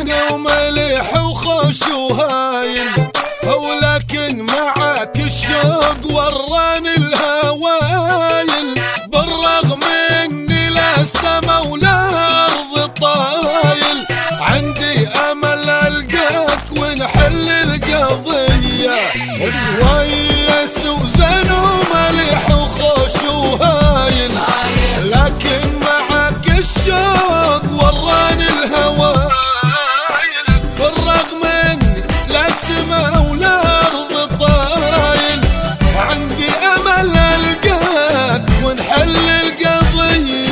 زين ومليح وخوش وهايل، ولكن معاك الشوق وراني الهوايل، بالرغم اني لا السما ولا ارض طايل، عندي امل القاك ونحل القضيه، كويس وزين ومليح وخوش وهايل، لكن معاك الشوق وراني الهوايل، بالرغم اني لا السما ولا ارض طايل، عندي امل القاك ونحل القضيه.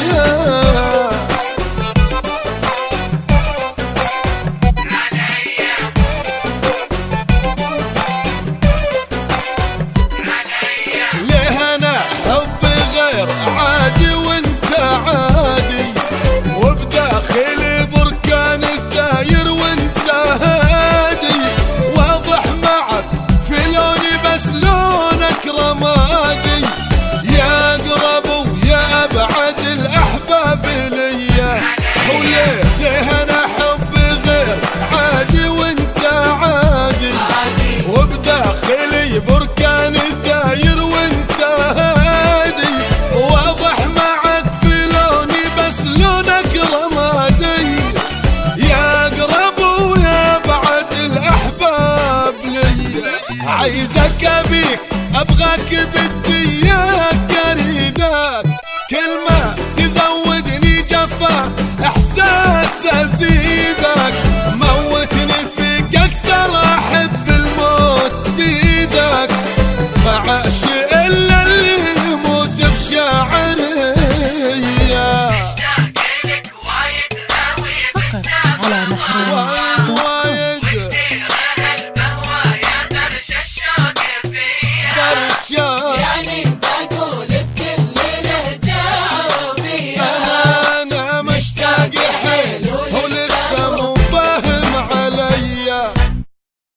ليه انا حبي غير عادي وانت عادي، وبداخلي بركان الثاير وانت هادي، واضح معك في لوني بس لونك رمادي، يا اقرب ويا ابعد الاحباب ليا، وليه انا حبي غير عادي وانت عادي، وبداخلي بركان الثاير وانت هادي، واضح معك في لوني بس لونك رمادي، يا اقرب ويا بعد الاحباب لي، عايزك ابيك ابغاك بدي